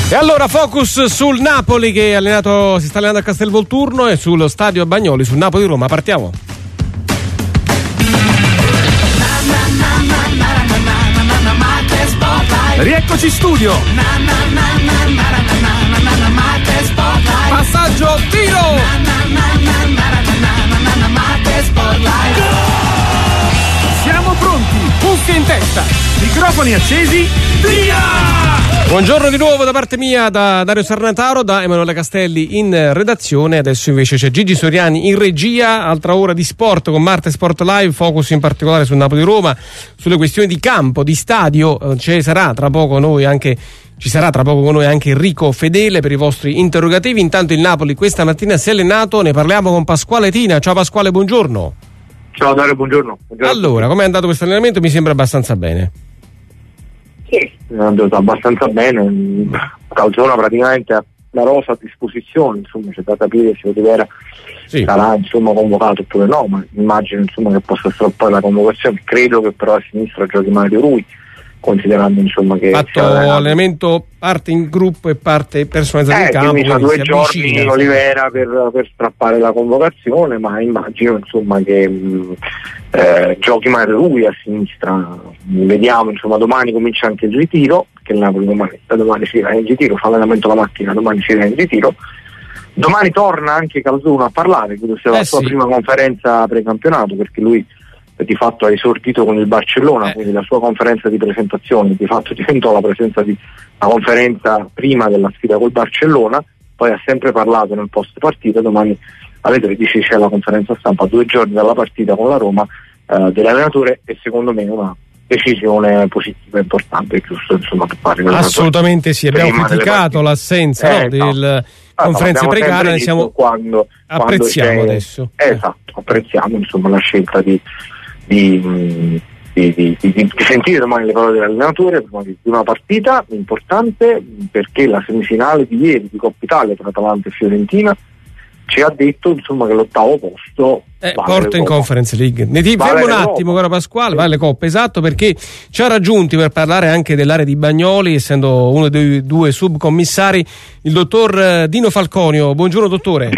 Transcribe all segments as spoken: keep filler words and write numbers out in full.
E allora focus sul Napoli che è allenato, si sta allenando a Castelvolturno, e sullo stadio Bagnoli, sul Napoli-Roma. Partiamo. Rieccoci in studio. Passaggio, tiro. Siamo pronti, cuffie in testa, microfoni accesi, via! Buongiorno di nuovo da parte mia, da Dario Sarnataro, da Emanuele Castelli in redazione. Adesso invece c'è Gigi Soriani in regia. Altra ora di sport con Marte Sport Live, focus in particolare sul Napoli-Roma, sulle questioni di campo, di stadio. Ci sarà tra poco noi anche ci sarà tra poco con noi anche Enrico Fedele per i vostri interrogativi. Intanto il Napoli questa mattina si è allenato, ne parliamo con Pasquale Tina. Ciao Pasquale, buongiorno. Ciao Dario, buongiorno. buongiorno. Allora, com'è andato questo allenamento? Mi sembra abbastanza bene. Sì, è andato abbastanza bene. Calzona praticamente ha la rosa a disposizione, insomma c'è da capire se Olivera sì. sarà insomma convocato oppure no, ma immagino insomma che possa essere poi la convocazione. Credo che però a sinistra giochi Mario Rui, considerando insomma che fatto allenamento parte in gruppo e parte personalizzato eh, in campo, quindi fa due giorni avvicina, Olivera per, per strappare la convocazione, ma immagino insomma che mh, eh, giochi Mario Rui a sinistra. Vediamo, insomma domani comincia anche il ritiro, perché il Napoli domani, domani si va in ritiro, fa allenamento la mattina, domani si va in ritiro. Domani torna anche Calzona a parlare, credo sia la eh, sua sì. prima conferenza precampionato, perché lui di fatto ha esordito con il Barcellona, eh. quindi la sua conferenza di presentazione di fatto diventò la presenza di la conferenza prima della sfida col Barcellona, poi ha sempre parlato nel post partita. Domani alle tredici c'è la conferenza stampa, due giorni dalla partita con la Roma, eh, dell'allenatore, e secondo me una decisione positiva e importante, giusto insomma per fare assolutamente sì. Abbiamo criticato l'assenza eh, no, del no. conferenze no, precare, ne siamo quando, apprezziamo quando adesso eh, esatto, apprezziamo insomma la scelta di Di, di, di, di, di sentire domani le parole dell'allenatore prima di una partita importante, perché la semifinale di ieri di Coppa Italia tra Atalanta e Fiorentina ci ha detto insomma che l'ottavo posto eh, vale porta in Conference League. Ne ti vale fermo un attimo, caro Pasquale, vale le coppe, esatto, perché ci ha raggiunti per parlare anche dell'area di Bagnoli, essendo uno dei due subcommissari, il dottor Dino Falconio. Buongiorno dottore.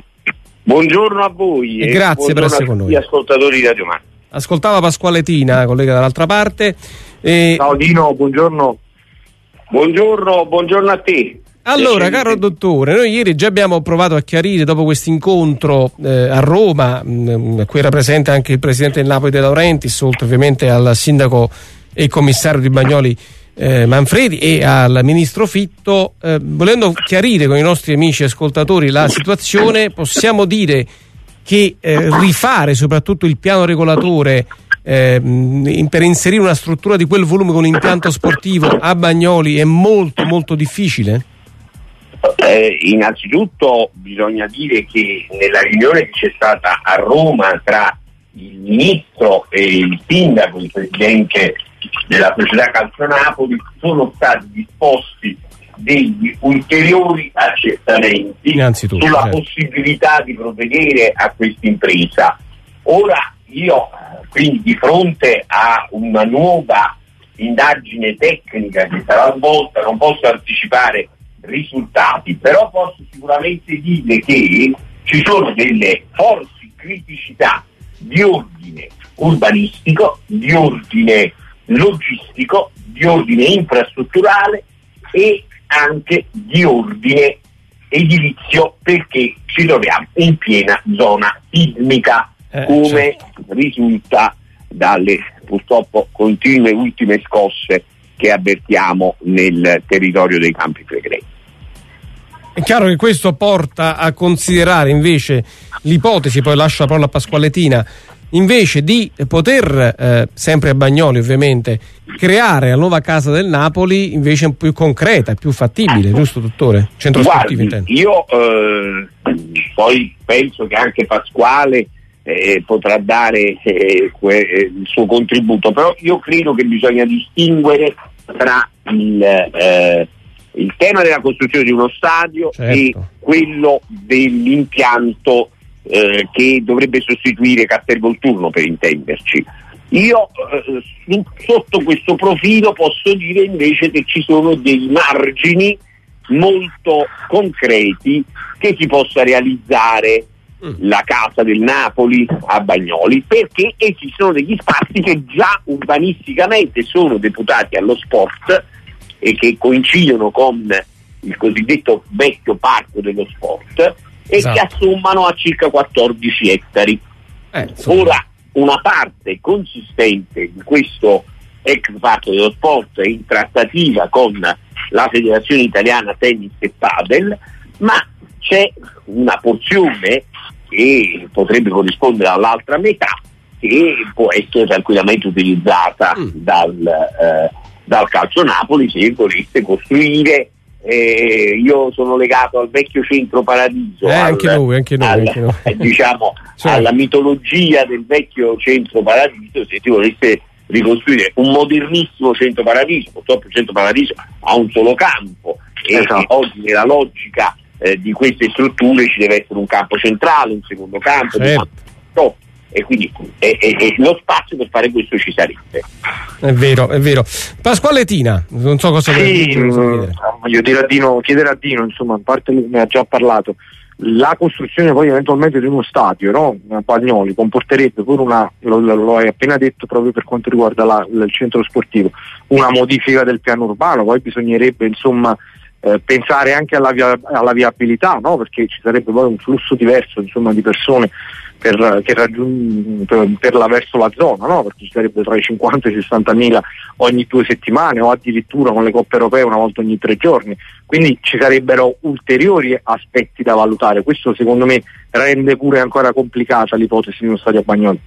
Buongiorno a voi e, e grazie per essere con noi. Gli ascoltatori di Radio Mare. Ascoltava Pasquale Tina, collega dall'altra parte. E... Ciao Dino, buongiorno. Buongiorno, buongiorno a te. Allora, caro dottore, noi ieri già abbiamo provato a chiarire, dopo questo incontro eh, a Roma, mh, qui era presente anche il presidente del Napoli De Laurentiis, oltre ovviamente al sindaco e commissario di Bagnoli eh, Manfredi e al ministro Fitto, eh, volendo chiarire con i nostri amici ascoltatori la situazione, possiamo dire che eh, rifare soprattutto il piano regolatore eh, per inserire una struttura di quel volume con impianto sportivo a Bagnoli è molto molto difficile? Eh, innanzitutto bisogna dire che nella riunione che c'è stata a Roma tra il ministro e il sindaco, il presidente della società Calcio Napoli, sono stati disposti degli ulteriori accertamenti sulla certo. possibilità di provvedere a questa impresa. Ora io quindi di fronte a una nuova indagine tecnica che sarà svolta non posso anticipare risultati, però posso sicuramente dire che ci sono delle forti criticità di ordine urbanistico, di ordine logistico, di ordine infrastrutturale e anche di ordine edilizio, perché ci troviamo in piena zona sismica, eh, come certo. risulta dalle purtroppo continue ultime scosse che avvertiamo nel territorio dei Campi Flegrei. È chiaro che questo porta a considerare invece l'ipotesi, poi lascio la parola a Pasquale Tina, invece di poter, eh, sempre a Bagnoli ovviamente, creare la nuova casa del Napoli invece più concreta, più fattibile, giusto dottore? Centro Guardi, sportivo intendo. Io eh, poi penso che anche Pasquale eh, potrà dare eh, que- il suo contributo, però io credo che bisogna distinguere tra il, eh, il tema della costruzione di uno stadio certo. e quello dell'impianto eh, che dovrebbe sostituire Castelvolturno, per intenderci. Io eh, sotto questo profilo posso dire invece che ci sono dei margini molto concreti che si possa realizzare la casa del Napoli a Bagnoli, perché esistono degli spazi che già urbanisticamente sono deputati allo sport e che coincidono con il cosiddetto vecchio parco dello sport, e esatto, che assommano a circa quattordici ettari. Eh, Ora, una parte consistente di questo ex parco dello sport è in trattativa con la Federazione Italiana Tennis e Padel, ma c'è una porzione che potrebbe corrispondere all'altra metà che può essere tranquillamente utilizzata mm. dal, eh, dal Calcio Napoli se volesse costruire. Eh, io sono legato al vecchio Centro Paradiso, eh, al, anche noi, anche noi, al, anche noi. Eh, diciamo cioè. alla mitologia del vecchio Centro Paradiso. Se si volesse ricostruire un modernissimo Centro Paradiso, purtroppo il Centro Paradiso ha un solo campo e, esatto. e oggi nella logica Eh, di queste strutture ci deve essere un campo centrale, un secondo campo, certo. campo, e quindi eh, eh, lo spazio per fare questo ci sarebbe. È vero, è vero. Pasquale Tina, non so cosa sì, mh, voglio dire a Dino, chiedere a Dino, insomma, a parte lui ne ha già parlato, la costruzione poi eventualmente di uno stadio, no? A Bagnoli comporterebbe pure una, lo, lo hai appena detto proprio per quanto riguarda la, il centro sportivo, una modifica del piano urbano, poi bisognerebbe insomma Eh, pensare anche alla, via, alla viabilità, no? Perché ci sarebbe poi un flusso diverso insomma di persone per, che raggiung- per, per la, verso la zona, no? Perché ci sarebbe tra i cinquanta e i sessanta mila ogni due settimane o addirittura con le coppe europee una volta ogni tre giorni, quindi ci sarebbero ulteriori aspetti da valutare. Questo secondo me rende pure ancora complicata l'ipotesi di uno stadio a Bagnoli.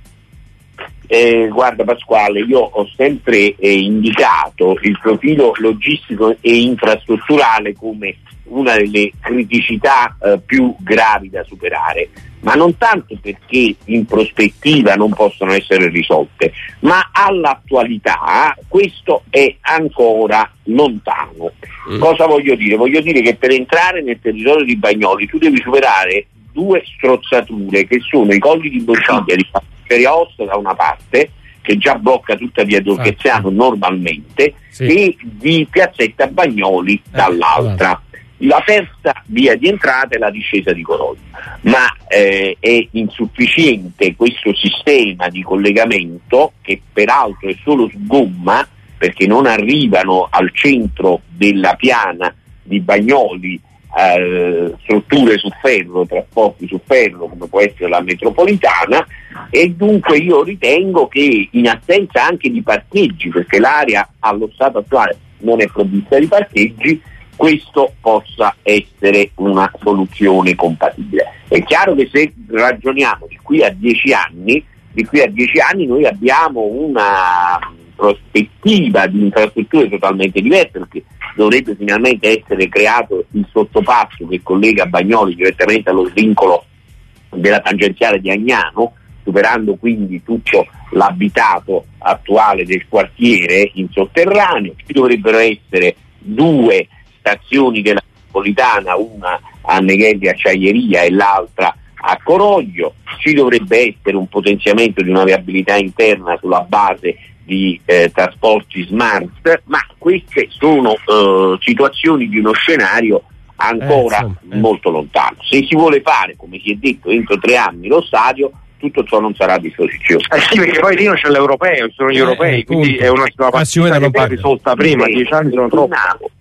Eh, guarda Pasquale, io ho sempre eh, indicato il profilo logistico e infrastrutturale come una delle criticità eh, più gravi da superare, ma non tanto perché in prospettiva non possono essere risolte, ma all'attualità questo è ancora lontano. Mm. Cosa voglio dire? Voglio dire che per entrare nel territorio di Bagnoli tu devi superare due strozzature che sono i colli di bottiglia di Feriosta da una parte, che già blocca tutta via Diocleziano ah, normalmente, sì. e di Piazzetta Bagnoli eh, dall'altra. Eh, la terza via di entrata è la discesa di Coroglio, ma eh, è insufficiente questo sistema di collegamento, che peraltro è solo su gomma, perché non arrivano al centro della piana di Bagnoli Uh, strutture su ferro, trasporti su ferro come può essere la metropolitana, e dunque io ritengo che in assenza anche di parcheggi, perché l'area allo stato attuale non è provvista di parcheggi, questo possa essere una soluzione compatibile. È chiaro che se ragioniamo di qui a dieci anni, di qui a dieci anni noi abbiamo una prospettiva di infrastrutture totalmente diverse, perché dovrebbe finalmente essere creato il sottopasso che collega Bagnoli direttamente allo svincolo della tangenziale di Agnano, superando quindi tutto l'abitato attuale del quartiere in sotterraneo. Ci dovrebbero essere due stazioni della metropolitana, una a Neghelli Acciaieria e l'altra a Coroglio. Ci dovrebbe essere un potenziamento di una viabilità interna sulla base di eh, trasporti smart, ma queste sono eh, situazioni di uno scenario ancora eh, insomma, eh. molto lontano. Se si vuole fare, come si è detto, entro tre anni lo stadio, tutto ciò non sarà a disposizione. Eh sì, perché poi lì c'è l'europeo, ci sono gli eh, europei, eh, quindi punto. È una, una partita che va risolta prima, eh, dieci anni sono troppo.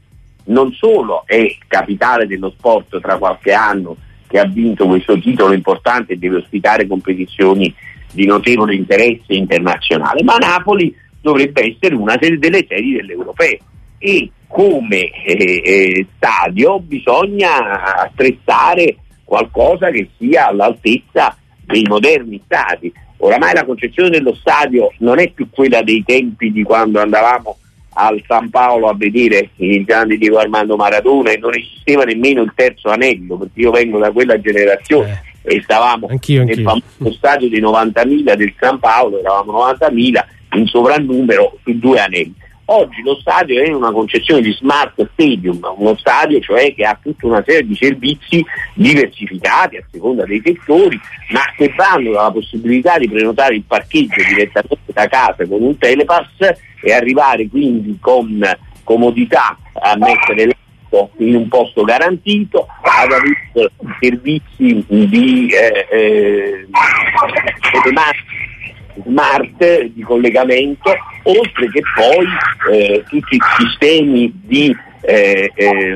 Non solo è capitale dello sport tra qualche anno, che ha vinto questo titolo importante e deve ospitare competizioni di notevole interesse internazionale, ma Napoli dovrebbe essere una delle sedi dell'Europeo, e come eh, eh, stadio bisogna attrezzare qualcosa che sia all'altezza dei moderni stadi. Oramai la concezione dello stadio non è più quella dei tempi di quando andavamo al San Paolo a vedere il grande Diego Armando Maradona e non esisteva nemmeno il terzo anello, perché io vengo da quella generazione eh. e stavamo anch'io, nel anch'io. famoso stadio dei novantamila del San Paolo, eravamo novantamila in sovrannumero su due anelli. Oggi lo stadio è una concezione di smart stadium, uno stadio cioè che ha tutta una serie di servizi diversificati a seconda dei settori, ma che vanno dalla possibilità di prenotare il parcheggio direttamente da casa con un telepass e arrivare quindi con comodità a mettere posto, in un posto garantito, ad avere servizi di eh, eh, smart di collegamento, oltre che poi eh, tutti i sistemi di eh, eh,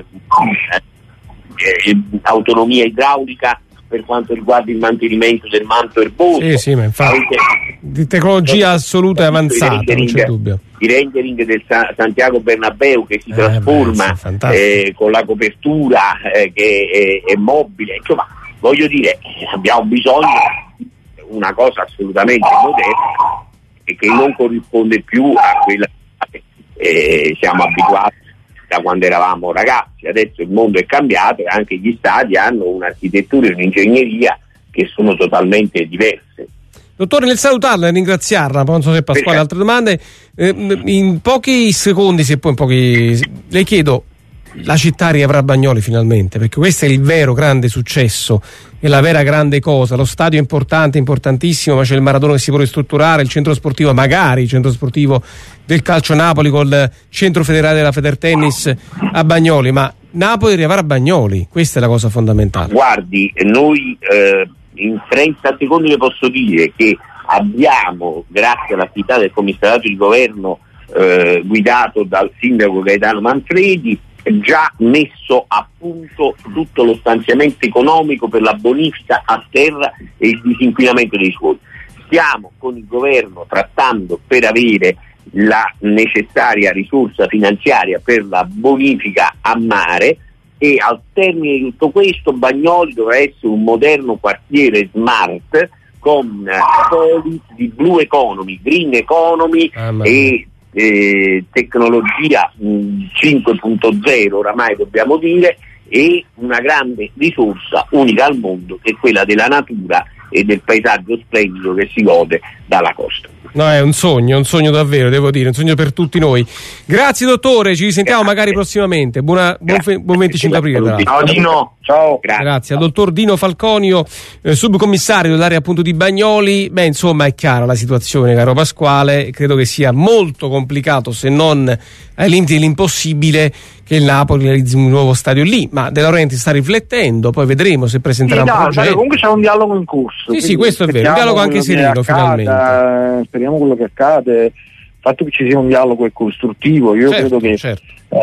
eh, autonomia idraulica per quanto riguarda il mantenimento del manto erboso. Sì, sì, ma infatti Anche, di tecnologia assoluta e avanzata, non c'è dubbio. Il rendering del Sa- Santiago Bernabéu che si eh, trasforma beh, eh, con la copertura eh, che è, è mobile, insomma, voglio dire, abbiamo bisogno di una cosa assolutamente moderna e che non corrisponde più a quella che eh, siamo abituati da quando eravamo ragazzi. Adesso il mondo è cambiato e anche gli stadi hanno un'architettura e un'ingegneria che sono totalmente diverse. Dottore, nel salutarla e ringraziarla, non so se Pasquale ha altre domande, eh, in pochi secondi, se poi in pochi, le chiedo, la città riavrà Bagnoli finalmente, perché questo è il vero grande successo, è la vera grande cosa. Lo stadio è importante, importantissimo, ma c'è il Maradona che si può ristrutturare, il centro sportivo, magari il centro sportivo del Calcio Napoli col centro federale della Federtennis a Bagnoli, ma Napoli riavrà Bagnoli, questa è la cosa fondamentale. Guardi, noi eh, in trenta secondi le posso dire che abbiamo, grazie all'attività del commissariato di governo eh, guidato dal sindaco Gaetano Manfredi, già messo a punto tutto lo stanziamento economico per la bonifica a terra e il disinquinamento dei suoli. Stiamo con il governo trattando per avere la necessaria risorsa finanziaria per la bonifica a mare e al termine di tutto questo Bagnoli dovrà essere un moderno quartiere smart con poli di blue economy, green economy ah, e Eh, tecnologia mh, cinque punto zero oramai dobbiamo dire, e una grande risorsa unica al mondo che è quella della natura e del paesaggio splendido che si gode dalla costa. No, è un sogno, un sogno davvero, devo dire, un sogno per tutti noi. Grazie dottore, ci risentiamo Grazie. magari prossimamente. Buona, buon, fe, buon venticinque aprile. Ciao Dino, ciao. Grazie. Grazie al dottor Dino Falconio, eh, subcommissario dell'area appunto di Bagnoli. Beh, insomma, è chiara la situazione, caro Pasquale, credo che sia molto complicato, se non ai limiti dell'impossibile, che il Napoli realizzi un nuovo stadio lì, ma De Laurentiis sta riflettendo, poi vedremo se presenterà sì, un no, progetto. Comunque c'è un dialogo in corso. Sì, sì, questo è vero, un dialogo anche sereno finalmente. Speriamo quello che accade, il fatto che ci sia un dialogo è costruttivo. Io certo, credo che certo.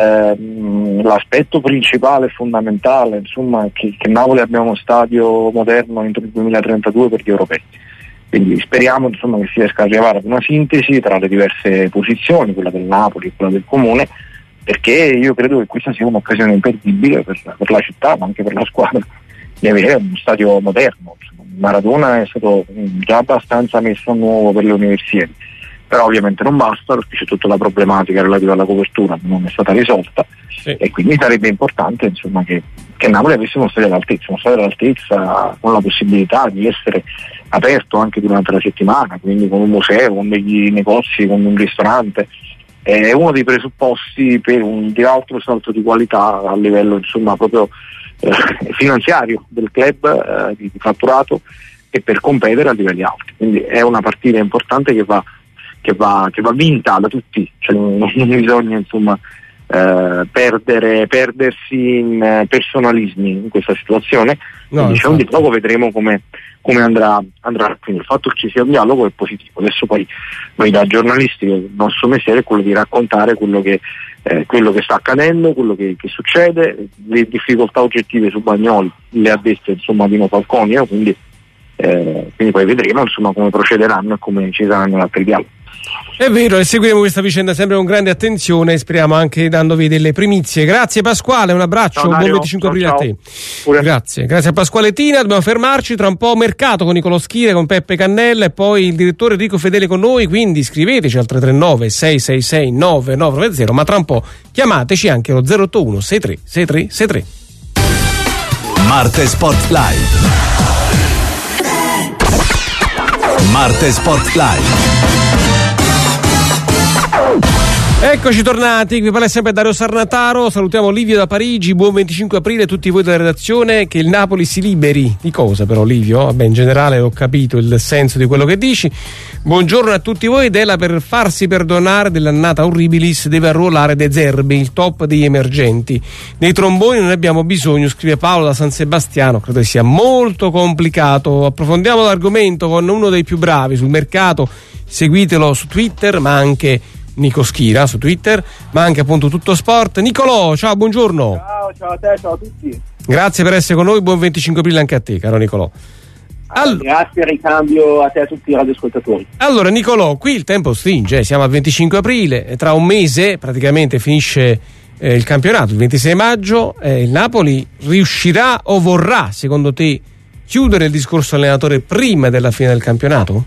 ehm, l'aspetto principale e fondamentale, insomma, è che, che Napoli abbia uno stadio moderno entro il duemilatrentadue per gli europei. Quindi speriamo insomma che si riesca a arrivare ad una sintesi tra le diverse posizioni, quella del Napoli e quella del Comune, perché io credo che questa sia un'occasione imperdibile per, per la città, ma anche per la squadra, di avere un stadio moderno. Maradona è stato già abbastanza messo a nuovo per le Universiadi, però ovviamente non basta, perché c'è tutta la problematica relativa alla copertura che non è stata risolta, sì. E quindi sarebbe importante insomma che, che Napoli avesse uno stadio all'altezza, uno stadio all'altezza con la possibilità di essere aperto anche durante la settimana, quindi con un museo, con degli negozi, con un ristorante. È uno dei presupposti per un di altro salto di qualità a livello insomma proprio eh, finanziario del club, eh, di, di fatturato, e per competere a livelli alti. Quindi è una partita importante che va, che va, che va vinta da tutti, cioè non, non bisogna insomma eh, perdere, perdersi in eh, personalismi in questa situazione. No, c'è un dialogo, vedremo come come andrà, andrà. Quindi il fatto che ci sia un dialogo è positivo. Adesso poi noi da giornalisti il nostro mestiere è quello di raccontare quello che, eh, quello che sta accadendo, quello che, che succede, le difficoltà oggettive su Bagnoli le ha dette insomma Dino Falconio, quindi, eh, quindi poi vedremo insomma come procederanno e come ci saranno altri dialoghi. È vero, e seguiremo questa vicenda sempre con grande attenzione e speriamo anche dandovi delle primizie. Grazie Pasquale, un abbraccio, ciao, un buon venticinque aprile a te. Pure. Grazie, grazie a Pasquale Tina. Dobbiamo fermarci tra un po', mercato con Nicolò Schire, con Peppe Cannella e poi il direttore Enrico Fedele con noi, quindi scriveteci al tre tre nove sei sei sei nove nove nove zero, ma tra un po' chiamateci anche allo zero otto uno sei tre sei tre sei tre. Marte Sport Live. Marte Sport Live. Eccoci tornati, qui parla sempre Dario Sarnataro, salutiamo Livio da Parigi, buon venticinque aprile a tutti voi della redazione, che il Napoli si liberi. Di cosa però, Livio? Vabbè, in generale ho capito il senso di quello che dici. Buongiorno a tutti voi. Della per farsi perdonare dell'annata Horribilis deve arruolare De Zerbi, il top degli emergenti. Dei tromboni non ne abbiamo bisogno, scrive Paolo da San Sebastiano, credo che sia molto complicato. Approfondiamo l'argomento con uno dei più bravi sul mercato, seguitelo su Twitter, ma anche Nico Schira su Twitter, ma anche appunto Tutto Sport. Nicolò, ciao, buongiorno. Ciao, ciao a te, ciao a tutti. Grazie per essere con noi, buon venticinque aprile anche a te, caro Nicolò. All... Grazie, ricambio a te e a tutti i radioascoltatori. Allora Nicolò, qui il tempo stringe, siamo al venticinque aprile, e tra un mese praticamente finisce eh, il campionato, il ventisei maggio. eh, il Napoli riuscirà o vorrà, secondo te, chiudere il discorso allenatore prima della fine del campionato?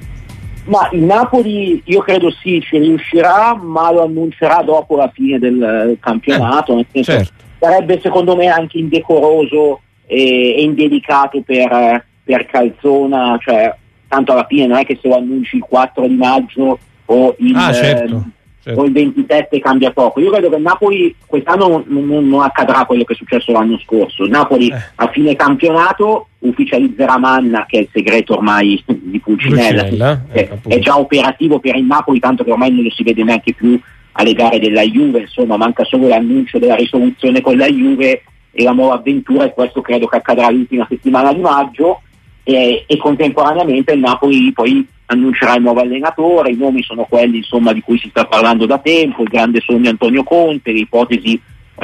Ma il Napoli io credo sì, ci riuscirà, ma lo annuncerà dopo la fine del campionato, eh, nel senso, certo. Sarebbe secondo me anche indecoroso e, e indelicato per, per Calzona, cioè tanto alla fine non è che se lo annunci il quattro di maggio o il, ah, certo. Certo. o il ventisette cambia poco. Io credo che il Napoli quest'anno non, non, non accadrà quello che è successo l'anno scorso. Il Napoli eh. a fine campionato ufficializzerà Manna, che è il segreto ormai di Pulcinella, Pulcinella è, eh, è già operativo per il Napoli, tanto che ormai non lo si vede neanche più alle gare della Juve, insomma manca solo l'annuncio della risoluzione con la Juve e la nuova avventura, e questo credo che accadrà l'ultima settimana di maggio, e, e contemporaneamente il Napoli poi annuncerà il nuovo allenatore. I nomi sono quelli insomma di cui si sta parlando da tempo, il grande sogno Antonio Conte, le ipotesi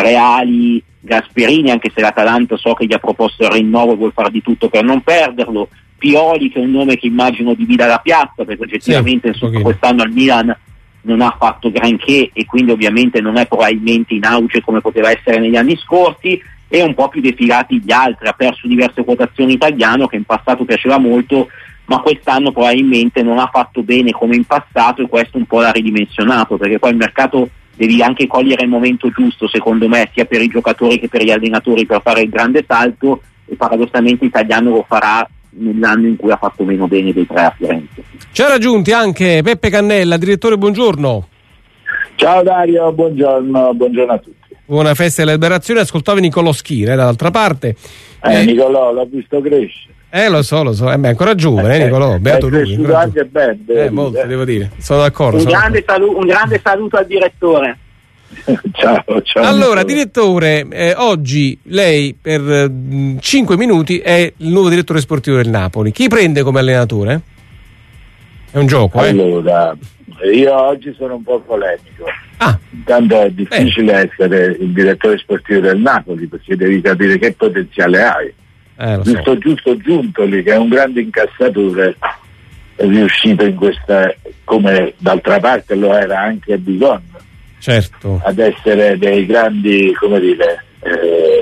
reali Gasperini, anche se l'Atalanta so che gli ha proposto il rinnovo e vuol far di tutto per non perderlo, Pioli, che è un nome che immagino divida la piazza, perché oggettivamente sì, insomma, quest'anno al Milan non ha fatto granché e quindi ovviamente non è probabilmente in auge come poteva essere negli anni scorsi, e un po' più defilati gli altri. Ha perso diverse quotazioni italiano, che in passato piaceva molto, ma quest'anno probabilmente non ha fatto bene come in passato, e questo un po' l'ha ridimensionato, perché poi il mercato devi anche cogliere il momento giusto, secondo me, sia per i giocatori che per gli allenatori, per fare il grande salto, e paradossalmente Italiano lo farà nell'anno in cui ha fatto meno bene dei tre a Firenze. Ci ha raggiunti anche Peppe Cannella, direttore, buongiorno. Ciao Dario, buongiorno, buongiorno a tutti. Buona festa della liberazione. Ascoltavi Nicolò Schira, eh, dall'altra parte. Eh, eh, Nicolò, l'ho visto crescere. Eh, lo so, lo so, eh, beh, ancora giovane, eh, Nicolò, beato lui. È anche bene. Eh, molto, devo dire, sono d'accordo. Un, sono grande, d'accordo. salu- un grande saluto al direttore. ciao, ciao. Allora, direttore, eh, oggi lei per mh, cinque minuti è il nuovo direttore sportivo del Napoli. Chi prende come allenatore? È un gioco, eh? Allora, io oggi sono un po' polemico. Ah. Intanto è difficile eh. essere il direttore sportivo del Napoli, perché devi capire che potenziale hai. Eh, lo giusto so. giusto Giuntoli, che è un grande incassatore, è riuscito in questa, come d'altra parte lo era anche a Bigon, certo, ad essere dei grandi, come dire, eh,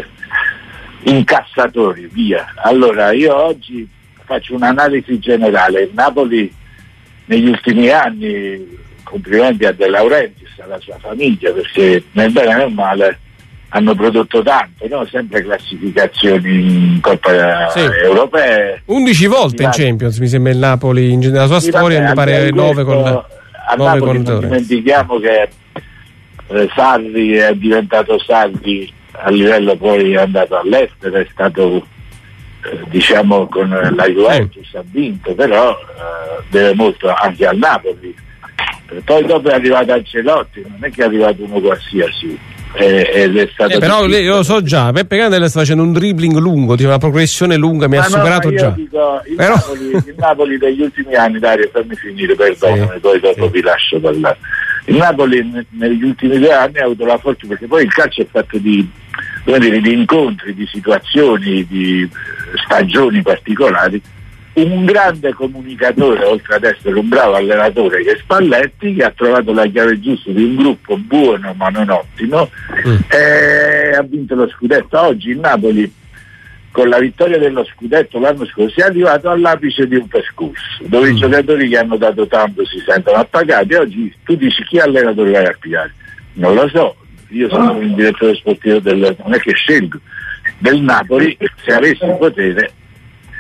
incassatori, via. Allora io oggi faccio un'analisi generale. Il Napoli negli ultimi anni, complimenti a De Laurentiis, alla sua famiglia, perché nel bene e nel male hanno prodotto tanto, no? Sempre classificazioni in Coppa sì. europee, undici volte in Champions mi sembra il Napoli in nella sua sì, storia, vabbè, mi pare nove con a nove con non dimentichiamo che eh, Sarri è diventato Sarri a livello, poi è andato all'estero, è stato eh, diciamo con la Juventus, sì. ha vinto, però eh, deve molto anche al Napoli. Poi dopo è arrivato Ancelotti, non è che è arrivato uno qualsiasi, ed è stato eh, però io lo so già, Peppe Cannella sta facendo un dribbling lungo, tipo una progressione lunga, mi ma ha no, superato già. Dico, il, però... Napoli, il Napoli degli ultimi anni, Dario, fammi finire, perdonami, sì, poi dopo sì. vi lascio parlare. Il Napoli ne, negli ultimi due anni ha avuto la fortuna, perché poi il calcio è fatto di, dire, di incontri, di situazioni, di stagioni particolari. Un grande comunicatore, oltre ad essere un bravo allenatore, che è Spalletti, che ha trovato la chiave giusta di un gruppo buono ma non ottimo, mm. e ha vinto lo scudetto. Oggi il Napoli, con la vittoria dello scudetto l'anno scorso, è arrivato all'apice di un percorso dove mm. i giocatori che hanno dato tanto si sentono appagati. Oggi tu dici chi allenatore vai a pigliare? Non lo so, io sono oh. il direttore sportivo del, non è che scelgo, del Napoli. Se avessi il potere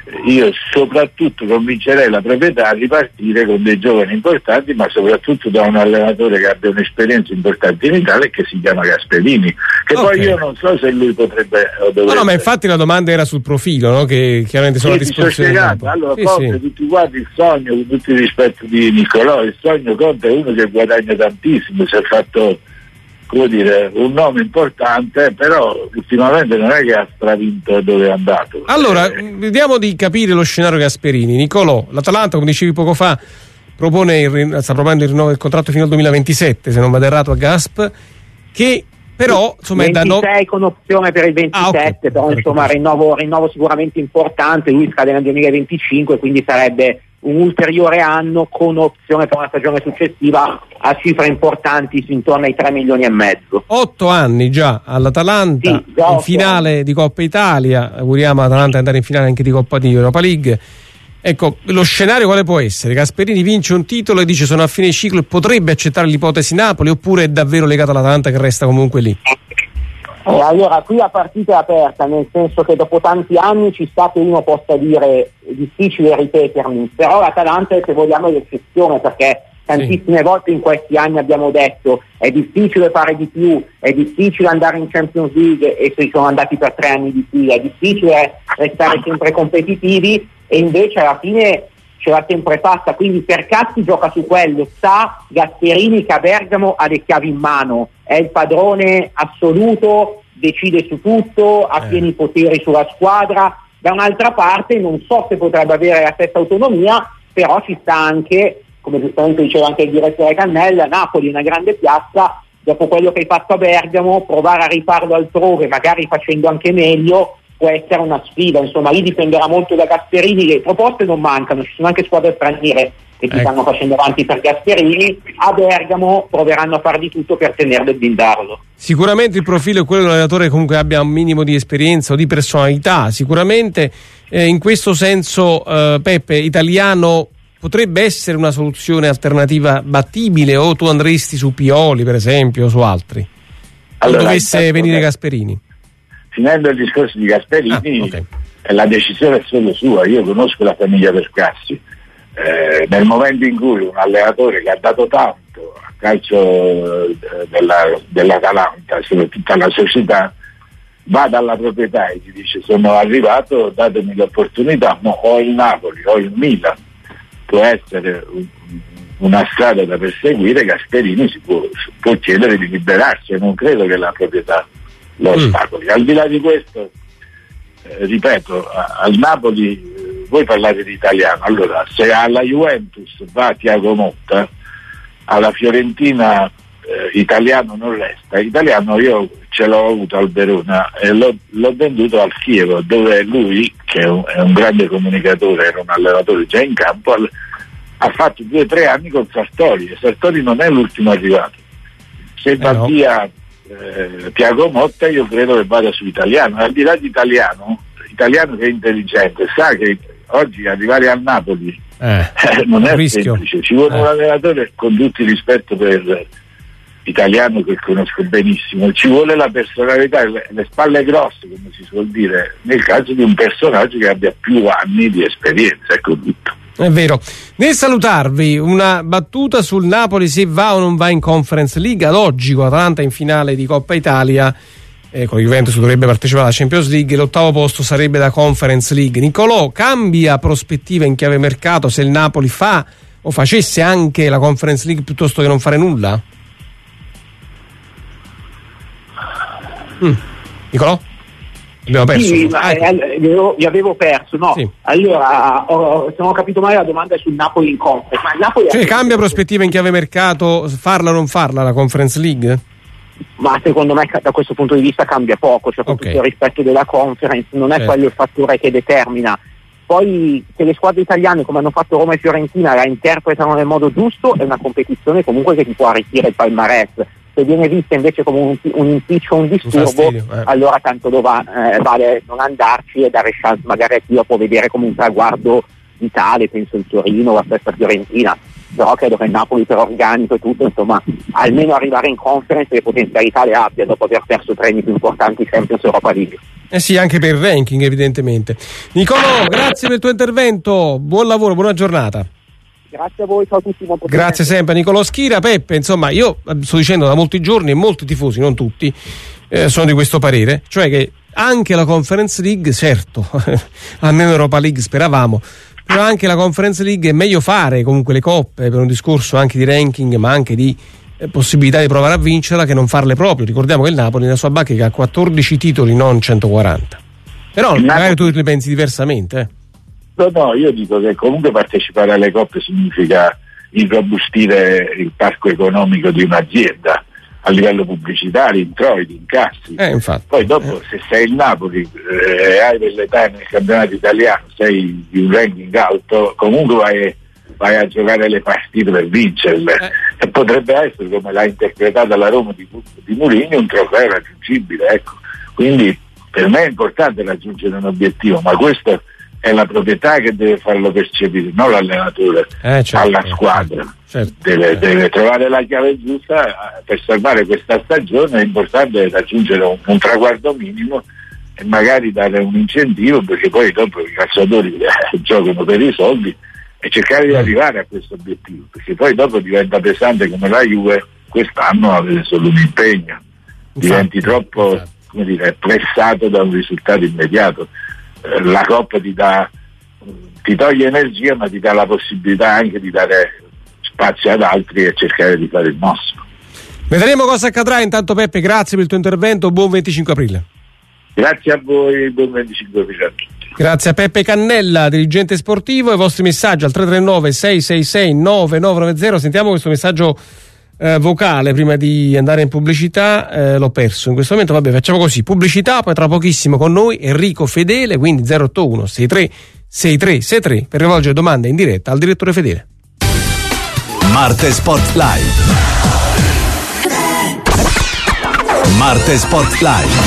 io soprattutto convincerei la proprietà a ripartire con dei giovani importanti, ma soprattutto da un allenatore che abbia un'esperienza importante in Italia e che si chiama Gasperini, che okay. Poi io non so se lui potrebbe o dovrebbe. No, no, ma infatti la domanda era sul profilo, no? Che chiaramente sono sì, a disposizione. Allora, sì, Conte, sì. tutti quanti il sogno, con tutto il rispetto di Niccolò, il sogno Conte è uno che guadagna tantissimo, si è fatto, come dire, un nome importante, però ultimamente non è che ha stravinto dove è andato. Allora, eh. vediamo di capire lo scenario Gasperini. Niccolò, l'Atalanta, come dicevi poco fa, propone il, sta proponendo il rinnovo del contratto fino al duemilaventisette, se non vado errato, a Gasp, che però insomma è da ventisei no... con opzione per il ventisette, ah, okay. Però insomma rinnovo, rinnovo sicuramente importante, lui scade nel duemilaventicinque, quindi sarebbe un ulteriore anno con opzione per una stagione successiva a cifre importanti intorno ai tre milioni e mezzo. Otto anni già all'Atalanta, sì, già in finale anni. Di Coppa Italia, auguriamo all'Atalanta di andare in finale anche di Coppa di Europa League. Ecco, lo scenario quale può essere? Gasperini vince un titolo e dice sono a fine ciclo e potrebbe accettare l'ipotesi Napoli, oppure è davvero legato all'Atalanta che resta comunque lì? Eh, allora, qui la partita è aperta, nel senso che dopo tanti anni ci sta che uno possa dire è difficile ripetermi, però l'Atalanta, se vogliamo, è l'eccezione, perché tantissime sì. volte in questi anni abbiamo detto è difficile fare di più, è difficile andare in Champions League e si sono andati per tre anni di fila, è difficile restare sempre competitivi e invece alla fine ce l'ha sempre fatta, quindi Percassi gioca su quello, sa Gasperini che a Bergamo ha le chiavi in mano, è il padrone assoluto, decide su tutto, ha eh. pieni poteri sulla squadra. Da un'altra parte non so se potrebbe avere la stessa autonomia, però ci sta anche, come giustamente diceva anche il direttore Cannella, Napoli è una grande piazza, dopo quello che hai fatto a Bergamo, provare a rifarlo altrove, magari facendo anche meglio, può essere una sfida. Insomma, lì dipenderà molto da Gasperini, le proposte non mancano, ci sono anche squadre straniere che si ecco. stanno facendo avanti per Gasperini, a Bergamo proveranno a fare di tutto per tenerlo e blindarlo. Sicuramente il profilo è quello di un allenatore che comunque abbia un minimo di esperienza o di personalità, sicuramente eh, in questo senso eh, Peppe, italiano potrebbe essere una soluzione alternativa battibile, o tu andresti su Pioli per esempio o su altri? Allora, o dovesse venire Gasperini? Finendo il discorso di Gasperini, ah, okay. La decisione è solo sua, io conosco la famiglia Percassi. Eh, nel momento in cui un allenatore che ha dato tanto a calcio eh, della, dell'Atalanta, soprattutto alla società, va dalla proprietà e gli dice sono arrivato, datemi l'opportunità, ma o il Napoli o il Milan, può essere un, una strada da perseguire, Gasperini si può, può chiedere di liberarsi e non credo che la proprietà lo ostacoli. Mm. Al di là di questo, eh, ripeto, a, al Napoli eh, voi parlate di italiano, allora se alla Juventus va Thiago Motta, alla Fiorentina eh, italiano non resta. Italiano io ce l'ho avuto al Verona e l'ho, l'ho venduto al Chievo, dove lui, che è un, è un grande comunicatore, era un allenatore già in campo, al, ha fatto due o tre anni con Sartori, e Sartori non è l'ultimo arrivato. Se eh va no. via eh, Thiago Motta, io credo che vada su Italiano. Al di là di Italiano, Italiano che è intelligente, sa che oggi arrivare al Napoli eh, non è rischio. semplice, ci vuole eh. un allenatore, con tutto il rispetto per Italiano che conosco benissimo, ci vuole la personalità, le, le spalle grosse, come si suol dire, nel caso di un personaggio che abbia più anni di esperienza, ecco tutto. È vero. Nel salutarvi, una battuta sul Napoli, se va o non va in Conference League. Ad oggi con Atalanta in finale di Coppa Italia, eh, con Juventus dovrebbe partecipare alla Champions League, l'ottavo posto sarebbe da Conference League. Niccolò, cambia prospettiva in chiave mercato se il Napoli fa o facesse anche la Conference League piuttosto che non fare nulla? Mm. Niccolò? Abbiamo perso. Sì, ma ah, eh, vi avevo perso, no? Sì. Allora, ho, se non ho capito male, la domanda è sul Napoli in Conference. Ma il Napoli cioè, cambia prospettiva in chiave mercato, farla o non farla la Conference League? Ma secondo me da questo punto di vista cambia poco, cioè con okay. tutto il rispetto della Conference, non è certo. quello il fattore che determina. Poi se le squadre italiane, come hanno fatto Roma e Fiorentina, la interpretano nel modo giusto, è una competizione comunque che ti può arricchire il palmarès. Se viene vista invece come un, un impiccio o un disturbo, un eh. allora tanto dova, eh, vale non andarci e dare chance magari a chi lo può vedere come un traguardo vitale, penso il Torino o la stessa Fiorentina. Però credo che il Napoli, per organico e tutto, insomma, almeno arrivare in Conference le potenzialità le abbia dopo aver perso treni più importanti Champions Europa League. Eh sì, anche per il ranking evidentemente. Nicolò, grazie per il tuo intervento, buon lavoro, buona giornata. Grazie a voi, ciao a tutti. Grazie sempre Nicolò Schira. Peppe, insomma, io sto dicendo da molti giorni e molti tifosi, non tutti, eh, sono di questo parere, cioè che anche la Conference League, certo, almeno Europa League speravamo, però anche la Conference League è meglio fare comunque le coppe per un discorso anche di ranking, ma anche di eh, possibilità di provare a vincerla, che non farle proprio. Ricordiamo che il Napoli nella sua bacheca ha quattordici titoli, non centoquaranta. Però il magari Napoli... tu li pensi diversamente. Eh. No, no, io dico che comunque partecipare alle coppe significa irrobustire il parco economico di un'azienda a livello pubblicitario, introiti, incassi. Eh, infatti. Poi dopo, se sei il Napoli e eh, hai dell'età nel campionato italiano, sei di un ranking alto, comunque vai, vai a giocare le partite per vincerle. Eh. E potrebbe essere, come l'ha interpretata la Roma di, di Mourinho, un trofeo raggiungibile. Ecco. Quindi per me è importante raggiungere un obiettivo, ma questo è la proprietà che deve farlo percepire, non l'allenatore, eh, certo, alla squadra. Certo, deve, certo. deve trovare la chiave giusta per salvare questa stagione. È importante raggiungere un, un traguardo minimo e magari dare un incentivo, perché poi dopo i calciatori eh, giocano per i soldi, e cercare di arrivare a questo obiettivo, perché poi dopo diventa pesante come la Juve quest'anno avere solo un impegno, diventi troppo, come dire, pressato da un risultato immediato. La Coppa ti dà, ti toglie energia, ma ti dà la possibilità anche di dare spazio ad altri e cercare di fare il massimo. Vedremo cosa accadrà. Intanto Peppe, grazie per il tuo intervento, buon venticinque aprile. Grazie a voi, buon venticinque aprile a tutti. Grazie a Peppe Cannella, dirigente sportivo. I vostri messaggi al tre tre nove sei sei sei nove nove nove zero. Sentiamo questo messaggio Eh, vocale prima di andare in pubblicità. Eh, l'ho perso in questo momento. Vabbè, facciamo così: pubblicità, poi tra pochissimo con noi Enrico Fedele, quindi zero otto uno sei tre sei tre sei tre per rivolgere domande in diretta al direttore Fedele. Marte Sport Live. Marte Sport Live.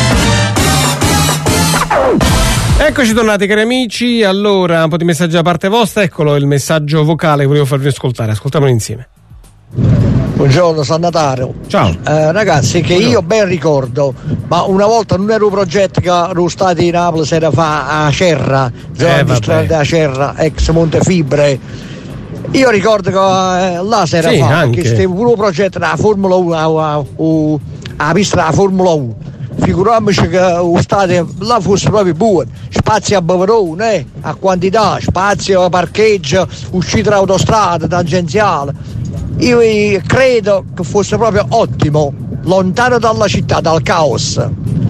Eccoci tornati, cari amici. Allora, un po' di messaggi da parte vostra. Eccolo il messaggio vocale che volevo farvi ascoltare. Ascoltiamolo insieme. Buongiorno, San Natale. Ciao. Eh, ragazzi, che io ben ricordo, ma una volta non era un progetto che erano stati in Napoli, si era fa a Cerra, zona eh, industriale della Cerra, ex Montefibre. Io ricordo che eh, là si era sì, fatto, che stava pure un progetto della Formula uno, alla pista della Formula uno. Figuriamoci che lo stadio là fosse proprio buono, spazio a Bavarone, eh, a quantità, spazio a parcheggio, uscita dall'autostrada, tangenziale. Io credo che fosse proprio ottimo, lontano dalla città, dal caos.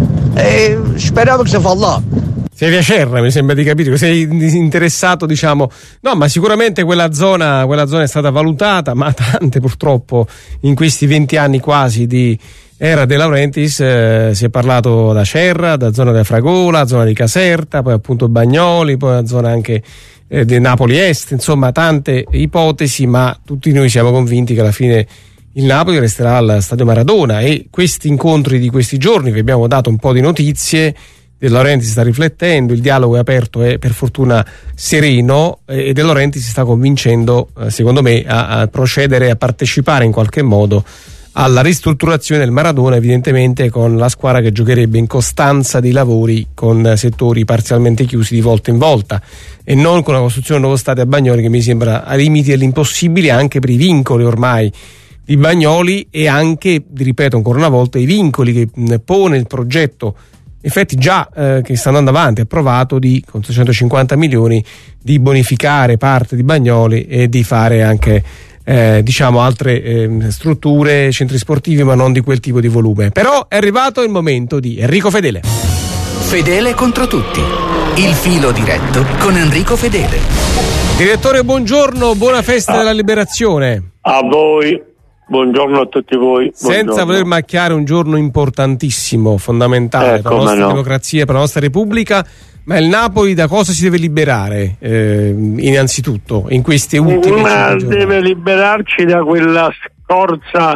E speriamo che si fa là. Sei a Cerra, mi sembra di capire, sei interessato, diciamo. No, ma sicuramente quella zona, quella zona è stata valutata, ma tante purtroppo in questi venti anni quasi di era De Laurentiis eh, si è parlato da Cerra, da zona della Fragola, zona di Caserta, poi appunto Bagnoli, poi la zona anche eh, di Napoli Est, insomma tante ipotesi, ma tutti noi siamo convinti che alla fine il Napoli resterà al Stadio Maradona. E questi incontri di questi giorni, vi abbiamo dato un po' di notizie, De Laurentiis sta riflettendo, il dialogo è aperto e per fortuna sereno, e De Laurentiis si sta convincendo, eh, secondo me, a, a procedere, a partecipare in qualche modo alla ristrutturazione del Maradona, evidentemente con la squadra che giocherebbe in costanza dei lavori con settori parzialmente chiusi di volta in volta, e non con la costruzione di un nuovo stadio a Bagnoli, che mi sembra a limiti dell'impossibile anche per i vincoli ormai di Bagnoli e anche, ripeto ancora una volta, i vincoli che pone il progetto, effetti già eh, che sta andando avanti, approvato, di con trecentoscinquanta milioni di bonificare parte di Bagnoli e di fare anche Eh, diciamo altre eh, strutture, centri sportivi, ma non di quel tipo di volume. Però è arrivato il momento di Enrico Fedele. Fedele contro tutti, il filo diretto con Enrico Fedele. Direttore, buongiorno, buona festa ah. della liberazione. A voi, buongiorno a tutti voi. Senza buongiorno. voler macchiare un giorno importantissimo, fondamentale eh, per la nostra no. democrazia, per la nostra Repubblica, ma il Napoli da cosa si deve liberare eh, innanzitutto in queste ultime ma deve liberarci da quella scorza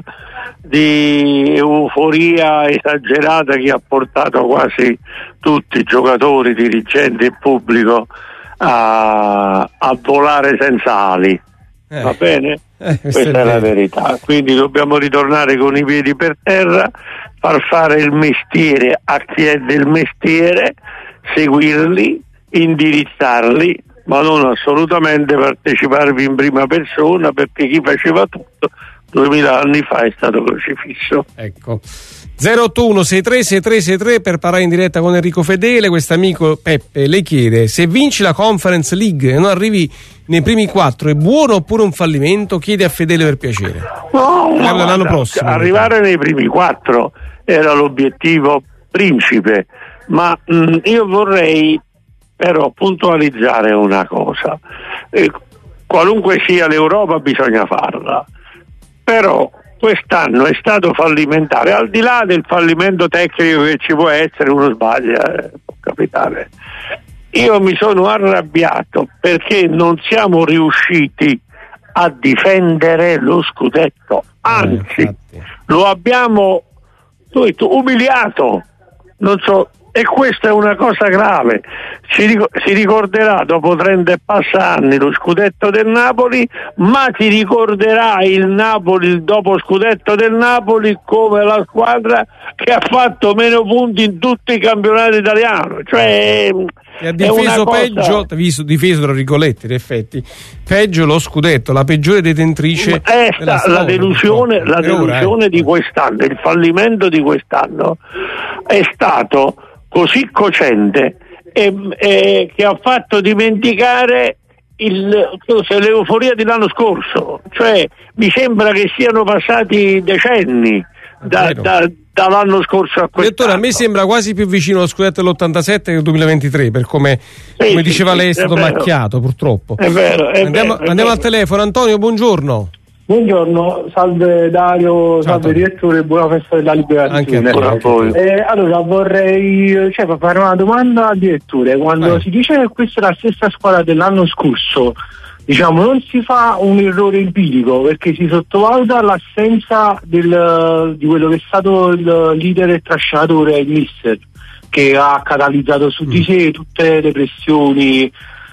di euforia esagerata che ha portato quasi tutti i giocatori, dirigenti e pubblico a, a volare senza ali. Eh. Va bene? Eh, questa è, è la verità. Quindi dobbiamo ritornare con i piedi per terra, far fare il mestiere a chi è del mestiere, seguirli, indirizzarli, ma non assolutamente parteciparvi in prima persona, perché chi faceva tutto duemila anni fa è stato crocifisso. Ecco. zero otto uno sei tre sei tre sei tre per parlare in diretta con Enrico Fedele. Quest'amico Peppe le chiede: se vinci la Conference League e non arrivi nei primi quattro, è buono oppure un fallimento? Chiede a Fedele per piacere. No, no, l'anno prossimo. Arrivare nei primi quattro era l'obiettivo principe, ma mh, io vorrei però puntualizzare una cosa. Eh, qualunque sia l'Europa bisogna farla, però quest'anno è stato fallimentare, al di là del fallimento tecnico che ci può essere, uno sbaglia, eh, può capitare. Io mi sono arrabbiato perché non siamo riusciti a difendere lo scudetto, anzi eh, lo abbiamo umiliato, non so, e questa è una cosa grave. Si, ric- si ricorderà dopo trenta e passa anni lo scudetto del Napoli, ma ti ricorderà il Napoli, il dopo scudetto del Napoli, come la squadra che ha fatto meno punti in tutti i campionati italiani, cioè e ha difeso peggio, visto, difeso tra virgolette, in effetti peggio lo scudetto, la peggiore detentrice è sta, storia, la delusione, la delusione di quest'anno, il fallimento di quest'anno è stato così cocente e, e che ha fatto dimenticare il, l'euforia dell'anno scorso, cioè mi sembra che siano passati decenni da, da, dall'anno scorso a quest'anno. Direttore, a me sembra quasi più vicino allo scudetto dell'ottantasette che del duemilaventitré, per come, sì, come diceva sì, lei è stato è macchiato purtroppo. È vero, è andiamo vero, è andiamo vero. al telefono. Antonio, buongiorno. Buongiorno, salve Dario, Ciao, salve direttore, buona festa della liberazione. Anche eh, allora vorrei cioè, fare una domanda al direttore. Quando eh. si dice che questa è la stessa squadra dell'anno scorso, diciamo, non si fa un errore empirico, perché si sottovaluta l'assenza del, di quello che è stato il leader e trascinatore, il mister, che ha catalizzato su di sé tutte le pressioni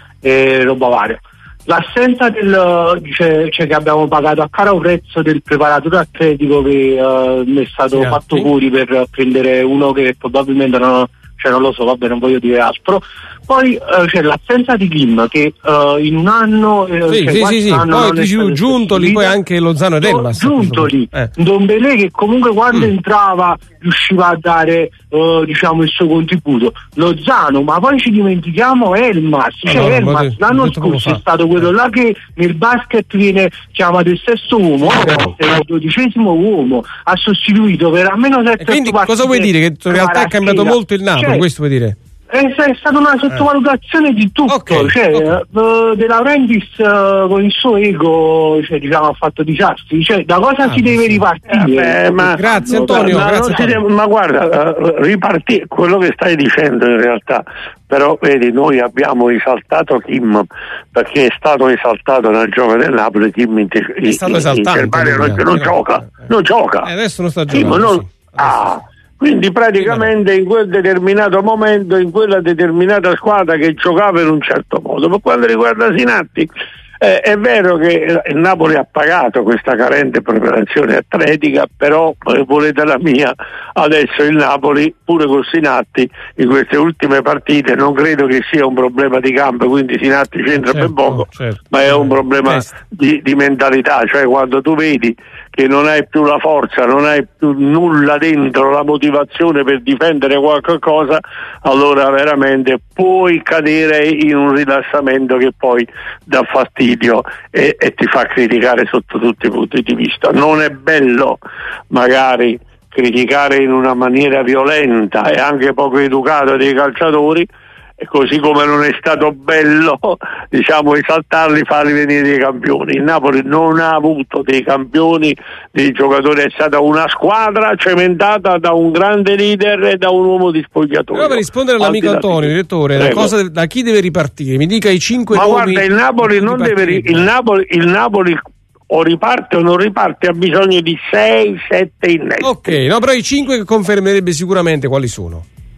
e roba varia. L'assenza del cioè, cioè che abbiamo pagato a caro prezzo del preparatore atletico che uh, è stato sì, fatto sì. fuori per prendere uno che probabilmente non, cioè non lo so, vabbè, non voglio dire altro. Poi uh, c'è l'assenza di Kim che uh, in un anno uh, sì, cioè sì, sì, sì. Poi dici Giuntoli, poi anche Lozano ed Elmas. Giuntoli, eh. Ndombele che comunque quando mm. entrava riusciva a dare uh, diciamo il suo contributo. Lozano, ma poi ci dimentichiamo Elmas, cioè no, Elmas detto, l'anno scorso è stato quello là che nel basket viene chiamato il sesto uomo, no, è il dodicesimo uomo, ha sostituito per almeno sette. Quindi cosa vuoi dire? Che in realtà è cambiato molto il Napoli, cioè, questo vuoi dire? È, è stata una sottovalutazione eh. di tutto, okay, cioè okay. Uh, De Laurentiis uh, con il suo ego, cioè, diciamo, ha fatto disastri, cioè da cosa ah, si deve sì. ripartire? Eh, ma, grazie Antonio, ma, grazie Antonio. Deve, ma guarda, uh, ripartire quello che stai dicendo in realtà, però vedi, noi abbiamo esaltato Kim perché è stato esaltato nel gioco del Napoli. Kim in, te, è stato esaltato, non, non gioca, eh. non gioca. Eh, adesso non sta giocando. Kim non, sì. ah, quindi praticamente in quel determinato momento, in quella determinata squadra che giocava in un certo modo. Per quanto riguarda Sinatti, eh, è vero che il Napoli ha pagato questa carente preparazione atletica, però eh, volete la mia, adesso il Napoli pure con Sinatti in queste ultime partite non credo che sia un problema di campo, quindi Sinatti c'entra certo, ben poco, certo. ma è un problema di, di mentalità, cioè quando tu vedi che non hai più la forza, non hai più nulla dentro, la motivazione per difendere qualche cosa, allora veramente puoi cadere in un rilassamento che poi dà fastidio e, e ti fa criticare sotto tutti i punti di vista. Non è bello magari criticare in una maniera violenta e anche poco educata dei calciatori, e così come non è stato bello, diciamo, esaltarli, farli venire dei campioni. Il Napoli non ha avuto dei campioni, dei giocatori, è stata una squadra cementata da un grande leader e da un uomo di spogliatoio. Però per rispondere all'amico Antonio, direttore, da, cosa, da chi deve ripartire? Mi dica i cinque Ma nomi. Ma guarda, il Napoli non deve il Napoli, il Napoli o riparte o non riparte, ha bisogno di sei sette innesti. Ok, no, però i cinque che confermerebbe sicuramente quali sono?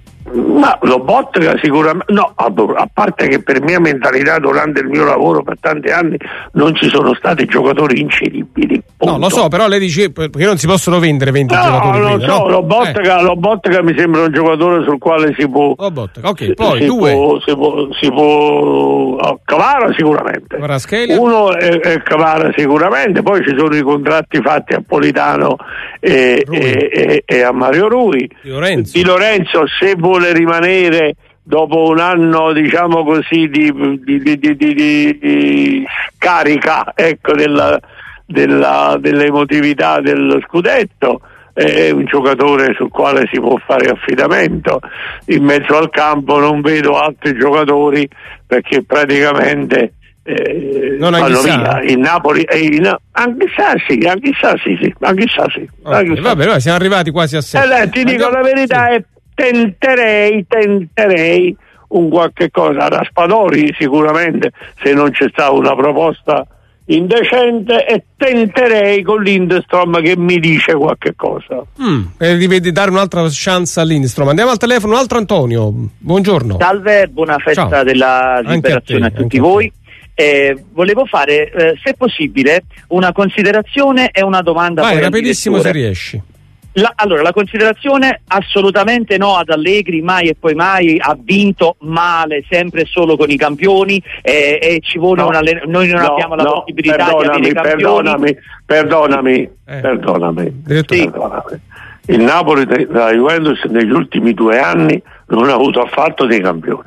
Ma Lobotka sicuramente no, a parte che per mia mentalità durante il mio lavoro per tanti anni non ci sono stati giocatori incedibili. No, lo so, però lei dice perché non si possono vendere venti no, giocatori. No, lo credo, so, no? Lobotka, eh. Lobotka mi sembra un giocatore sul quale si può Lobotka, ok, poi si due può, si può, si può oh, Kvara sicuramente. Kvaratskhelia. Uno è, è Kvara sicuramente, poi ci sono i contratti fatti a Politano e, e, e, e a Mario Rui. Di Lorenzo. Di Lorenzo se vuole rimanere dopo un anno diciamo così di, di, di, di, di, di carica ecco della, della, dell'emotività dello scudetto, è un giocatore sul quale si può fare affidamento. In mezzo al campo non vedo altri giocatori perché praticamente eh, non vanno via. Il Napoli e il, anche Sassi, anche Sassi sì, anche Sassi. Okay, vabbè, noi siamo arrivati quasi a sette. Eh, ti dico la verità, sì. è tenterei, tenterei un qualche cosa. Raspadori sicuramente se non c'è stata una proposta indecente, e tenterei con l'Indestrom che mi dice qualche cosa. Mm, e devi dare un'altra chance all'Indestrom. Andiamo al telefono, un altro Antonio. Buongiorno. Salve, buona festa Ciao. della liberazione a, te, a tutti voi. Eh, volevo fare, eh, se possibile, una considerazione e una domanda. Vai, rapidissimo se riesci. La, allora, la considerazione assolutamente no ad Allegri, mai e poi mai, ha vinto male, sempre e solo con i campioni e, e ci vuole no, una, noi non no, abbiamo la no, possibilità di avere i campioni. Perdonami, perdonami, eh. perdonami, sì. perdonami. Il Napoli della Juventus negli ultimi due anni non ha avuto affatto dei campioni,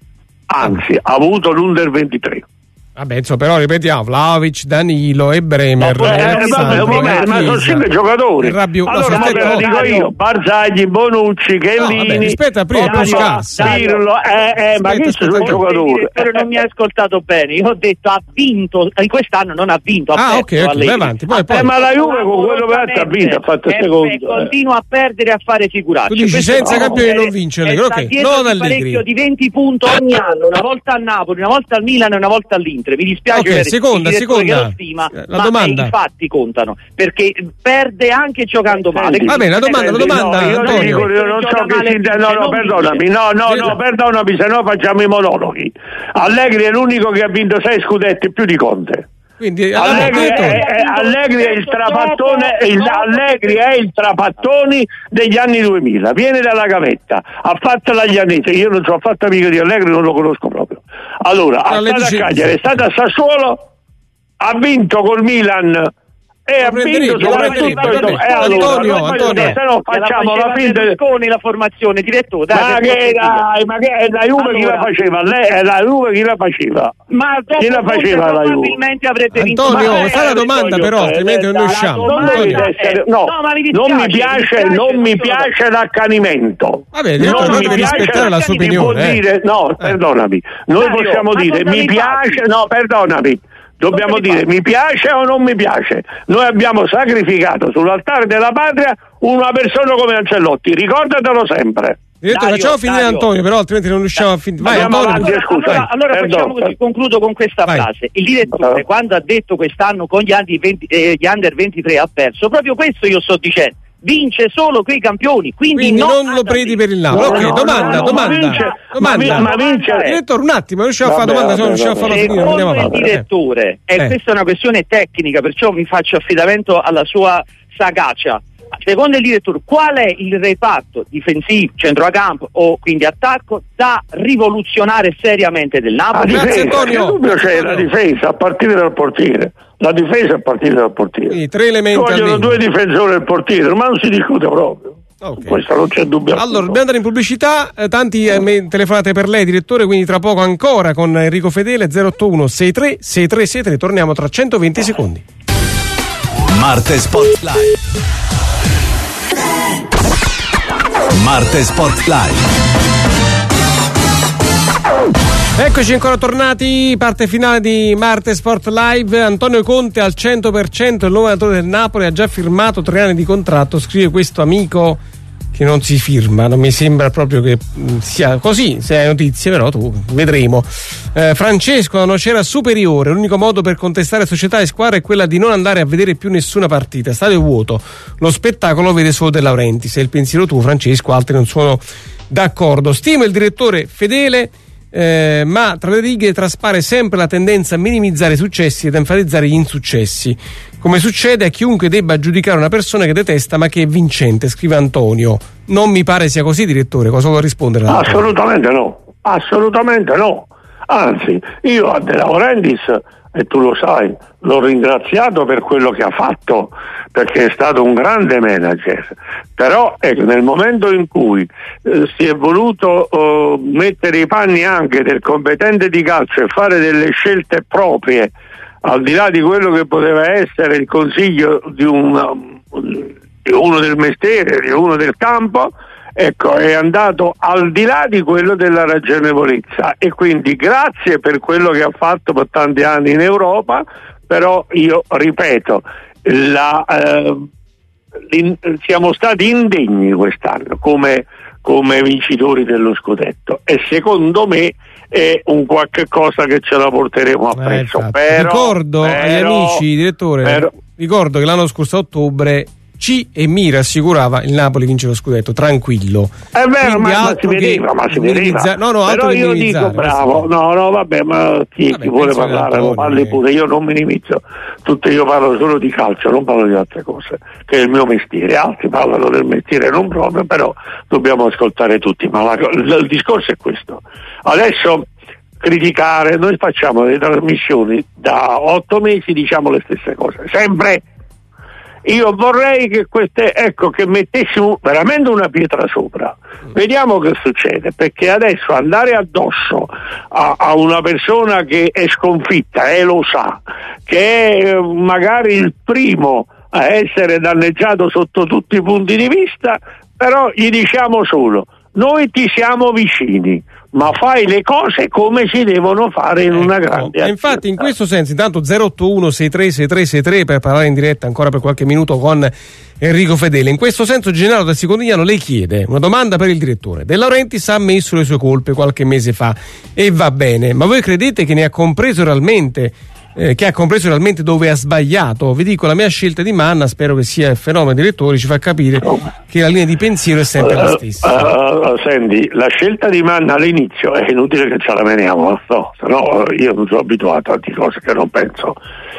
anzi ha avuto l'Under ventitré. Vabbè, insomma, però ripetiamo, Vlahovic, Danilo e Bremer. Ma, eh, vabbè, vabbè, ma sono cinque giocatori. Rabbio, allora, ma te lo dico io: Barzagli, Bonucci, Chiellini. No, aspetta, prima Pirlo, eh, eh, ma che sono giocatori? Però non mi ha ascoltato bene. Io ho detto ha vinto, in quest'anno non ha vinto. Ha ah, ok, ok, vai avanti. Poi, poi. Eh, ma la Juve con quello che ha vinto ha fatto il secondo. E continua a perdere e a fare figuracce. Tu dici senza campioni non vince, ok, non Allegri. Parecchio di venti punti ogni anno, una volta a Napoli, una volta al Milan e una volta all'Inter. Mi dispiace. Okay, seconda, seconda. Stima, la ma domanda. i fatti contano perché perde anche giocando male. Va bene, la domanda, la domanda. No, io Antonio. dico, io non so che si no, no, perdonami, no, no, no, perdonami, se no facciamo i monologhi. Allegri è l'unico che ha vinto sei scudetti più di Conte. Quindi Allegri è, è, Allegri è il trapattone, il, Allegri è il trapattoni degli anni duemila, viene dalla gavetta, ha fatto la Llanese, io non sono fatto amico di Allegri, non lo conosco proprio. Allora, è stato a Cagliari, è stato a Sassuolo, ha vinto col Milan e ha vinto soprattutto il eh, allora, Antonio, Antonio. se no facciamo la finta Berlusconi la formazione diretto dai, ma che dai, ma che la Juve allora, chi la faceva? Lei, la Juve chi la faceva? Ma chi la faceva la Juve? Probabilmente avrebbe vinto. Antonio, fai la domanda però, altrimenti non riusciamo. No, non mi piace, non mi piace l'accanimento. Vabbè, non mi rispettare la sua opinione. No, perdonami. Noi possiamo dire mi piace, no, perdonami. Dobbiamo dire mi piace o non mi piace. Noi abbiamo sacrificato sull'altare della patria una persona come Ancelotti, ricordatelo sempre. Direttore, facciamo finire Dario. Antonio, però altrimenti non riusciamo a finire. Vai, Antonio. Avanti, scusa. Allora, allora facciamo così, concludo con questa Vai. frase. Il direttore, allora. quando ha detto quest'anno con gli, venti, eh, gli under ventitré ha perso, proprio questo io sto dicendo. Vince solo quei campioni, quindi, quindi non lo predi per il Napoli. No, ok, no, domanda, no, domanda. Ma vince, domanda. Ma vince. Direttore, un attimo, non riusciamo a fare domanda, se non riusciamo a farla finire. Secondo il direttore, e eh. questa è una questione tecnica, perciò mi faccio affidamento alla sua sagacia. Secondo il direttore, qual è il reparto difensivo, centrocampo o quindi attacco da rivoluzionare seriamente del Napoli? La difesa, Antonio. Che dubbio c'è la difesa a partire dal portiere. La difesa a partire dal portiere. Sì, tre elementi. Vogliono due difensori del portiere, ma non si discute proprio. Okay. Questo non c'è dubbio. Allora, dobbiamo andare in pubblicità. Eh, tanti eh, telefonate per lei, direttore, quindi tra poco ancora con Enrico Fedele. Zero otto uno sei tre sei tre sei tre. Torniamo tra centoventi secondi. Marte Spotlight. Marte Spotlight. Eccoci ancora tornati, parte finale di Marte Sport Live. Antonio Conte al cento per cento, il nuovo allenatore del Napoli, ha già firmato tre anni di contratto, scrive questo amico che non si firma, non mi sembra proprio che sia così, se hai notizie, però tu vedremo. Eh, Francesco, una nocera superiore, l'unico modo per contestare società e squadra è quella di non andare a vedere più nessuna partita, stadio vuoto, lo spettacolo vede solo De Laurentiis, se il pensiero tuo Francesco, altri non sono d'accordo. Stimo il direttore fedele, eh, ma tra le righe traspare sempre la tendenza a minimizzare i successi ed enfatizzare gli insuccessi, come succede a chiunque debba giudicare una persona che detesta ma che è vincente, scrive Antonio. Non mi pare sia così, direttore, cosa vuole rispondere? Assolutamente no, assolutamente no. Anzi, io a De Laurentiis, e tu lo sai, l'ho ringraziato per quello che ha fatto, perché è stato un grande manager, però ecco, nel momento in cui eh, si è voluto eh, mettere i panni anche del competente di calcio e fare delle scelte proprie, al di là di quello che poteva essere il consiglio di, una, di uno del mestiere, di uno del campo, ecco, è andato al di là di quello della ragionevolezza, e quindi grazie per quello che ha fatto per tanti anni in Europa, però io ripeto, la, eh, in, siamo stati indegni quest'anno come, come vincitori dello scudetto, e secondo me è un qualche cosa che ce la porteremo appresso. Eh, però, ricordo però, agli amici, direttore, però, ricordo che l'anno scorso a ottobre C e mi rassicurava il Napoli vince lo scudetto, tranquillo. È vero, ma, ma si vedeva, ma si vedeva. No, no, però io dico bravo, no, no, vabbè, ma chi, vabbè, chi vuole parlare, lo parli pure, io non minimizzo tutto, io parlo solo di calcio, non parlo di altre cose, che è il mio mestiere, altri parlano del mestiere non proprio, però dobbiamo ascoltare tutti, ma la, il, il discorso è questo. Adesso criticare, noi facciamo delle trasmissioni da otto mesi, diciamo le stesse cose, sempre. Io vorrei che queste, ecco, che mettessimo veramente una pietra sopra, vediamo che succede, perché adesso andare addosso a, a una persona che è sconfitta e lo sa, che è magari il primo a essere danneggiato sotto tutti i punti di vista, però gli diciamo solo: noi ti siamo vicini, ma fai le cose come si devono fare in ecco, una grande azienda. Infatti in questo senso intanto zero otto uno sei tre sei tre sei tre per parlare in diretta ancora per qualche minuto con Enrico Fedele. In questo senso Gennaro del Secondigliano le chiede una domanda per il direttore. De Laurentiis ha ammesso le sue colpe qualche mese fa e va bene, ma voi credete che ne ha compreso realmente Eh, che ha compreso realmente dove ha sbagliato? Vi dico, la mia scelta di Manna, spero che sia il fenomeno direttori, ci fa capire che la linea di pensiero è sempre la stessa. Uh, uh, senti, la scelta di Manna all'inizio è inutile che ce la meniamo, no? Se no io non sono abituato a tante cose che non penso.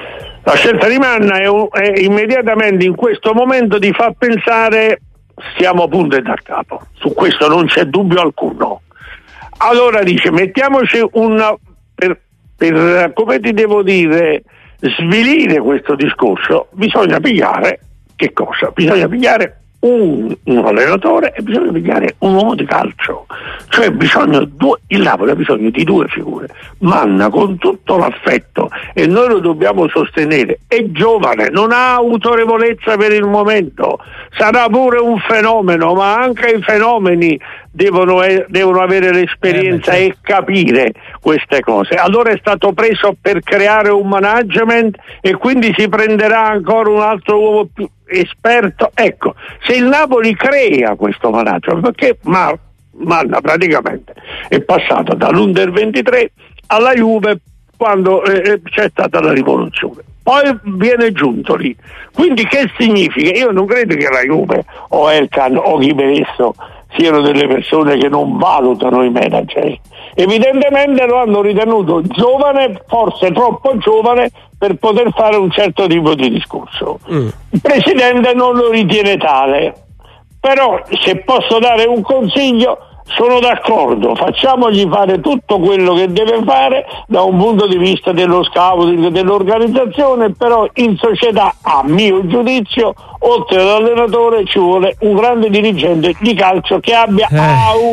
La scelta di Manna è, un, è immediatamente in questo momento di far pensare siamo punte da capo, su questo non c'è dubbio alcuno. Allora dice, mettiamoci una per, per come ti devo dire, svilire questo discorso, bisogna pigliare che cosa? Bisogna pigliare un, un allenatore e bisogna pigliare un uomo di calcio, cioè bisogna due, il Napoli ha bisogno di due figure. Manna, con tutto l'affetto, e noi lo dobbiamo sostenere, è giovane, non ha autorevolezza per il momento, sarà pure un fenomeno, ma anche i fenomeni devono, devono avere l'esperienza eh, e capire queste cose. Allora è stato preso per creare un management e quindi si prenderà ancora un altro uomo più esperto. Ecco, se il Napoli crea questo management, perché Mar- Manna praticamente è passato dall'Under ventitré alla Juve quando eh, c'è stata la rivoluzione, poi viene giunto lì. Quindi che significa? Io non credo che la Juve o Elkan o chi per esso siano delle persone che non valutano i manager, evidentemente lo hanno ritenuto giovane, forse troppo giovane per poter fare un certo tipo di discorso. Mm. Il presidente non lo ritiene tale, però se posso dare un consiglio, sono d'accordo, facciamogli fare tutto quello che deve fare da un punto di vista dello scouting, dell'organizzazione, però in società, a mio giudizio, oltre all'allenatore ci vuole un grande dirigente di calcio che abbia eh.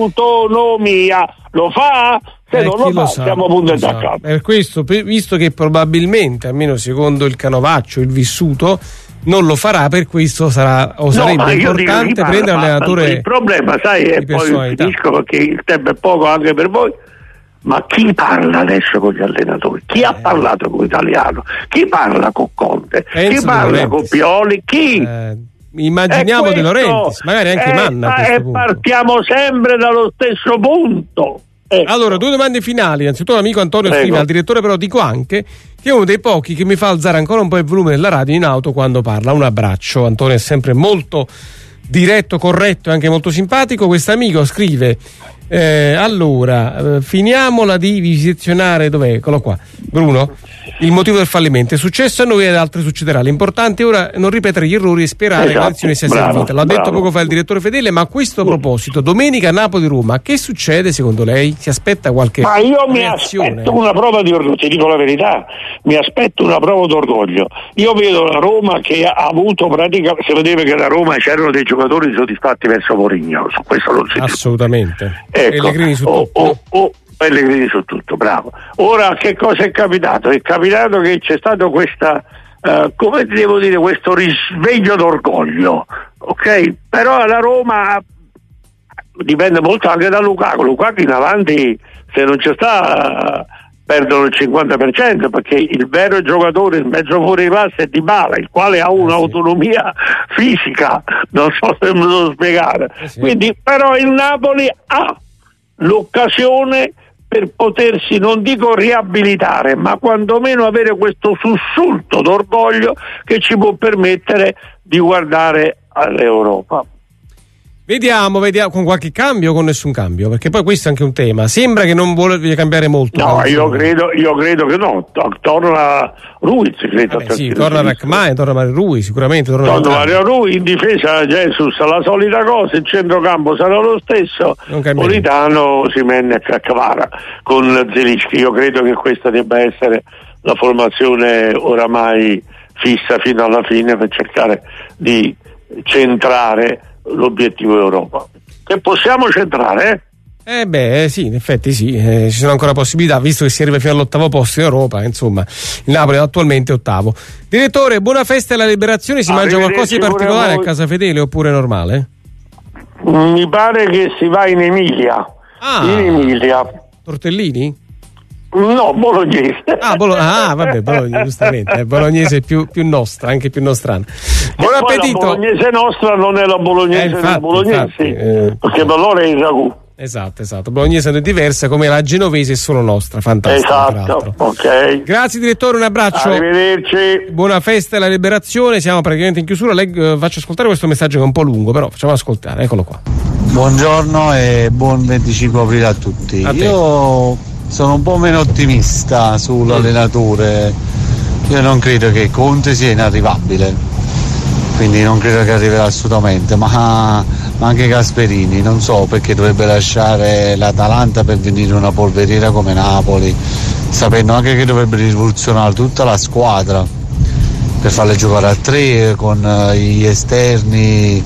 autonomia. Lo fa? Se eh, non lo fa, lo sa, siamo punti da capo. Per questo, visto che probabilmente, almeno secondo il canovaccio, il vissuto, non lo farà, per questo sarà o sarebbe no, importante dico, prendere l'allenatore. Il problema, sai, e poi finisco perché il tempo è poco anche per voi. Ma chi parla adesso con gli allenatori? Chi eh. ha parlato con l'italiano? Chi parla con Conte? Penso chi parla con Pioli? Chi? Eh. Immaginiamo De Laurentiis, magari anche eh, Manna. E partiamo sempre dallo stesso punto. Ecco. Allora, due domande finali. Innanzitutto l'amico Antonio Prego. scrive al direttore, però dico anche che è uno dei pochi che mi fa alzare ancora un po' il volume della radio in auto quando parla. Un abbraccio. Antonio è sempre molto diretto, corretto e anche molto simpatico. Quest'amico scrive eh, allora eh, finiamola di visizionare, dov'è? Eccolo qua, Bruno. Il motivo del fallimento è successo a noi ed altri succederà. L'importante è ora non ripetere gli errori e sperare esatto, che l'azione sia bravo, servita. L'ha bravo. detto poco fa il direttore Fedele, ma a questo proposito, domenica Napoli-Roma, che succede secondo lei? Si aspetta qualche Ma io mi reazione? aspetto una prova di orgoglio, ti dico la verità, mi aspetto una prova d'orgoglio. Io vedo la Roma che ha avuto praticamente, si vedeva che la Roma c'erano dei giocatori soddisfatti verso Mourinho, su questo non si assolutamente. Ecco, Pellegrini su oh, tutto. oh, oh, Pellegrini su tutto, bravo. Ora che cosa è capitato? È capitato che c'è stato questa, uh, come devo dire, questo risveglio d'orgoglio, ok? Però la Roma dipende molto anche da Lukaku. Lukaku in avanti, se non ci sta, perdono il cinquanta per cento, perché il vero giocatore, il mezzo fuori classe è Dybala, il quale ha un'autonomia fisica, non so se me lo spiegare. Eh sì. Quindi, però il Napoli ha l'occasione per potersi, non dico riabilitare, ma quantomeno avere questo sussulto d'orgoglio che ci può permettere di guardare all'Europa. Vediamo, vediamo, con qualche cambio o con nessun cambio, perché poi questo è anche un tema. Sembra che non vuole cambiare molto. No, io credo, io credo che no. Torna Ruiz, credo. Vabbè, sì, torna Rachmani, torna Mario Rui, sicuramente. Torna, torna Mario Rui, in difesa Jesus, la solita cosa, il centrocampo sarà lo stesso. Politano si menne a Cacavara con Zelinski. Io credo che questa debba essere la formazione oramai fissa fino alla fine per cercare di centrare l'obiettivo Europa, che possiamo centrare, eh? Eh beh, sì, in effetti sì, eh, ci sono ancora possibilità, visto che si arriva fino all'ottavo posto in Europa, insomma, il Napoli è attualmente ottavo. Direttore, buona festa alla Liberazione, si mangia qualcosa di particolare a casa Fedele oppure è normale? Mi pare che si va in Emilia. Ah, in Emilia. Tortellini? No, bolognese. Ah, bolo- ah vabbè, bolognese, giustamente, eh, bolognese più, più nostra, anche più nostrana. Buon appetito. La bolognese nostra non è la bolognese eh, infatti, dei bolognesi, infatti, eh, perché per loro è il ragù. Esatto, esatto. Bolognese è diversa, come la genovese è solo nostra, fantastica. Esatto, ok. Grazie direttore, un abbraccio. Arrivederci. Buona festa alla Liberazione, siamo praticamente in chiusura. Leggo, faccio ascoltare questo messaggio che è un po' lungo, però facciamo ascoltare, eccolo qua. Buongiorno e buon venticinque aprile a tutti. A Io sono un po' meno ottimista sull'allenatore. Io non credo che Conte sia inarrivabile, quindi non credo che arriverà assolutamente, ma, ma anche Gasperini non so perché dovrebbe lasciare l'Atalanta per venire una polveriera come Napoli, sapendo anche che dovrebbe rivoluzionare tutta la squadra per farle giocare a tre con uh, gli esterni,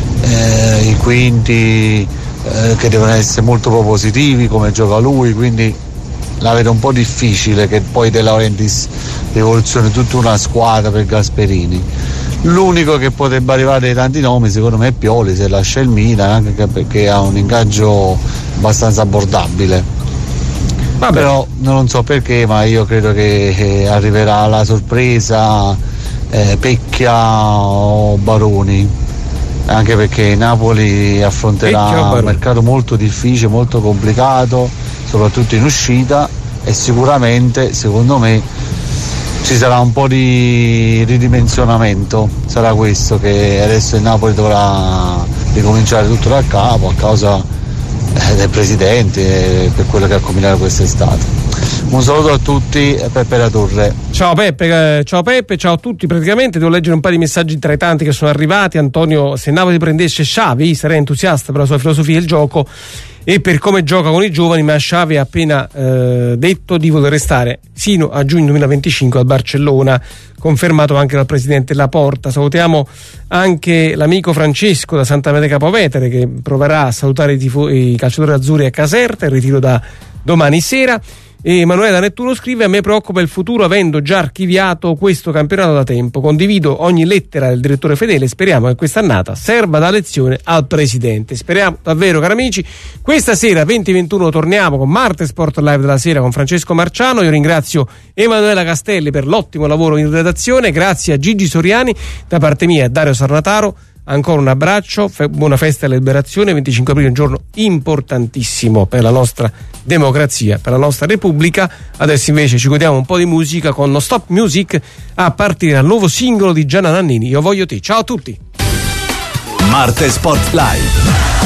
eh, i quinti eh, che devono essere molto propositivi come gioca lui, quindi la vedo un po' difficile che poi De Laurentiis rivoluzioni tutta una squadra per Gasperini. L'unico che potrebbe arrivare dai tanti nomi secondo me è Pioli, se lascia il Milan, anche perché ha un ingaggio abbastanza abbordabile. Vabbè. Però non so perché, ma io credo che arriverà la sorpresa eh, Pecchia o Baroni, anche perché Napoli affronterà un mercato molto difficile, molto complicato, soprattutto in uscita, e sicuramente secondo me ci sarà un po' di ridimensionamento, sarà questo, che adesso il Napoli dovrà ricominciare tutto da capo a causa eh, del presidente, per quello che ha combinato quest'estate. Un saluto a tutti, Peppe La Torre. Ciao Peppe, eh, ciao Peppe, ciao a tutti. Praticamente devo leggere un paio di messaggi tra i tanti che sono arrivati. Antonio, se Napoli prendesse Xavi sarei entusiasta per la sua filosofia del gioco e per come gioca con i giovani, ma Xavi ha appena eh, detto di voler restare sino a giugno duemilaventicinque al Barcellona, confermato anche dal presidente Laporta. Salutiamo anche l'amico Francesco da Santa Maria Capovetere, che proverà a salutare i, tifo- i calciatori azzurri a Caserta, il ritiro da domani sera. E Emanuele da Nettuno scrive: a me preoccupa il futuro avendo già archiviato questo campionato da tempo, condivido ogni lettera del direttore Fedele, speriamo che quest'annata serva da lezione al presidente. Speriamo davvero, cari amici. Questa sera venti ventuno torniamo con Marte Sport Live della sera con Francesco Marciano. Io ringrazio Emanuela Castelli per l'ottimo lavoro in redazione, grazie a Gigi Soriani, da parte mia e Dario Sarnataro. Ancora un abbraccio, fe- buona festa alla Liberazione. venticinque aprile è un giorno importantissimo per la nostra democrazia, per la nostra Repubblica. Adesso invece ci godiamo un po' di musica con No Stop Music, a partire dal nuovo singolo di Gianna Nannini, Io voglio te. Ciao a tutti. Marte Sport Live.